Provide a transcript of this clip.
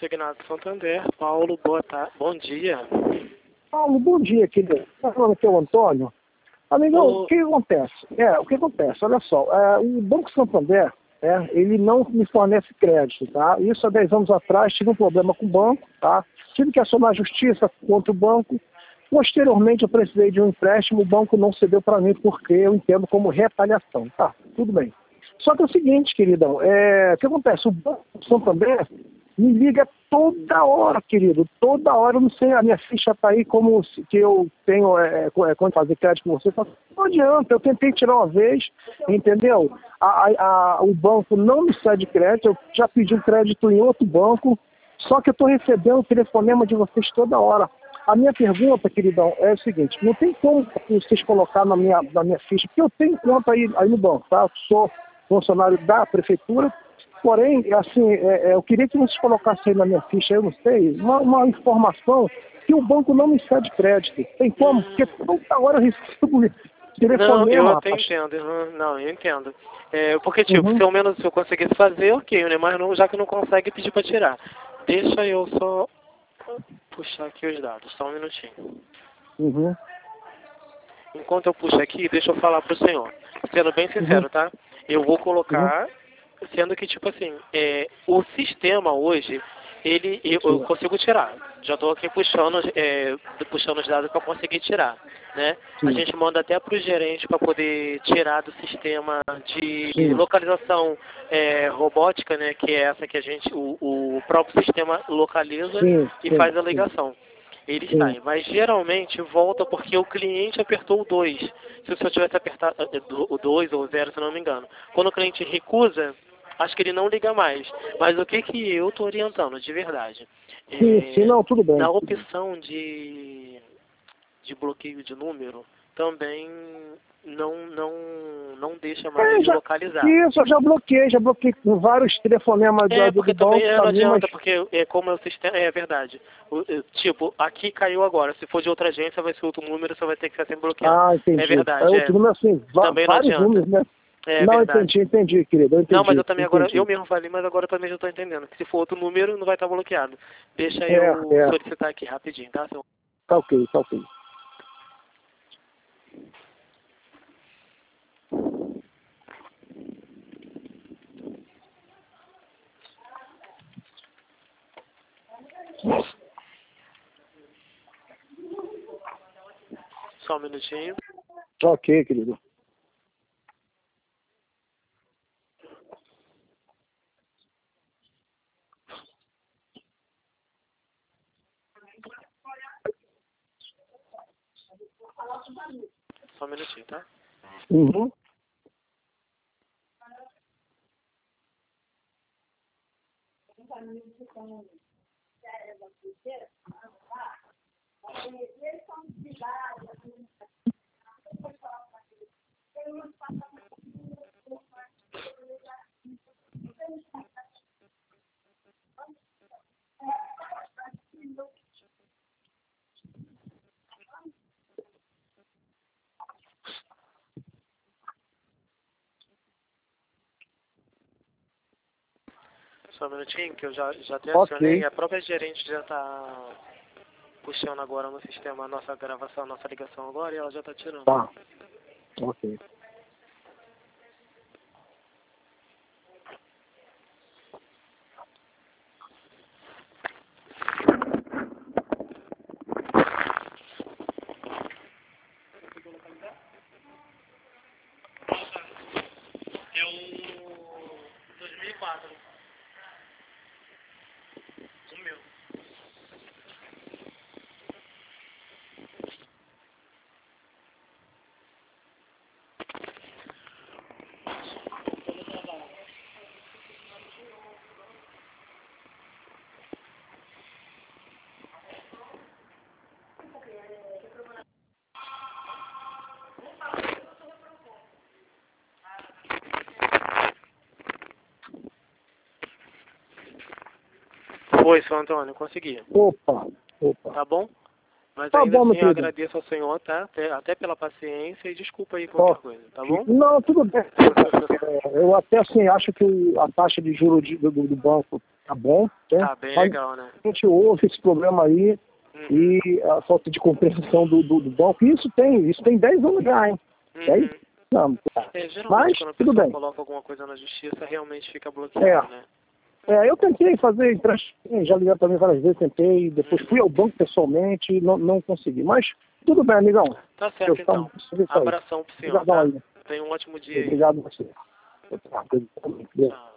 consignado Santander. Paulo, boa tarde. Bom dia. Paulo, bom dia, querido. Está falando aqui é o Antônio. Amigão, o que acontece? O que acontece? Olha só, o Banco Santander, ele não me fornece crédito, tá? Isso há 10 anos atrás, tive um problema com o banco, tá? Tive que acionar a justiça contra o banco. Posteriormente, eu precisei de um empréstimo, o banco não cedeu para mim porque eu entendo como retaliação. Tá, tudo bem. Só que é o seguinte, queridão, o que acontece? O Banco Santander me liga toda hora, querido, toda hora. Eu não sei, a minha ficha está aí como que eu tenho, quando fazer crédito com você, não adianta, eu tentei tirar uma vez, entendeu? O banco não me cede crédito, eu já pedi um crédito em outro banco, só que eu estou recebendo o telefonema de vocês toda hora. A minha pergunta, queridão, é o seguinte: não tem como vocês colocar na minha ficha, porque eu tenho conta aí no banco, tá? Eu sou funcionário da prefeitura, porém, assim, eu queria que vocês colocassem aí na minha ficha, eu não sei, uma informação que o banco não me cede crédito. Tem como? Porque toda hora eu recebo telefonema. Não, eu até rapaz. entendo. Não, eu entendo. Porque, tipo, se ao menos eu conseguisse fazer, ok, né? Mas não, já que não consegue, pedir para tirar. Deixa eu só puxar aqui os dados, só um minutinho. Uhum. Enquanto eu puxo aqui, deixa eu falar pro senhor. Sendo bem sincero, tá? Eu vou colocar, sendo que, tipo assim, o sistema hoje, eu consigo tirar. Já estou aqui puxando os dados para conseguir tirar, né? Sim. A gente manda até para o gerente para poder tirar do sistema de localização robótica, né? Que é essa que o próprio sistema localiza e faz a ligação. Ele sai, mas geralmente volta porque o cliente apertou o 2. Se o senhor tivesse apertado o 2 ou o 0, se não me engano. Quando o cliente recusa, acho que ele não liga mais. Mas o que eu estou orientando, de verdade? Sim, não, tudo bem. Na opção de bloqueio de número, também não deixa mais de localizar. Isso, eu já bloqueei com vários telefonemas do porque banco. também não adianta, mas... porque como é o sistema, é verdade. Tipo, aqui caiu agora, se for de outra agência vai ser outro número, você vai ter que ser sempre bloqueado. Ah, entendi. É verdade. Outro número assim, também não vários adianta. números, né? Não, verdade. Entendi, querido. Não, mas eu também agora, eu mesmo falei, mas agora também já estou entendendo. Que se for outro número, não vai estar bloqueado. Deixa eu solicitar aqui rapidinho, tá? Tá ok. Só um minutinho. Ok, querido. Só um minutinho, tá? Uhum. Só um minutinho, que eu já até acionei. Ok. A própria gerente já está puxando agora no sistema a nossa gravação, a nossa ligação agora, e ela já está tirando. Tá. Ok. É o 2004. O meu. Foi, seu Antônio, consegui. Opa. Tá bom? Mas Tá ainda bom, meu assim eu querido. agradeço ao senhor, tá? Até pela paciência e desculpa aí qualquer coisa, tá bom? Não, tudo bem. Eu até assim acho que a taxa de juros do banco tá bom? Tá bem legal, né? A gente ouve esse problema aí e a falta de compreensão do banco. Isso tem 10 anos já, hein? 10 anos. Geralmente Mas, quando a tudo pessoa bem. coloca alguma coisa na justiça, realmente fica bloqueado, né? Eu tentei fazer empréstimo, já liguei também várias vezes, tentei, depois fui ao banco pessoalmente, não consegui. Mas tudo bem, amigão. Tá certo, então. Abração pro senhor, tá? Tenha um ótimo dia aí. Obrigado a você. Tchau.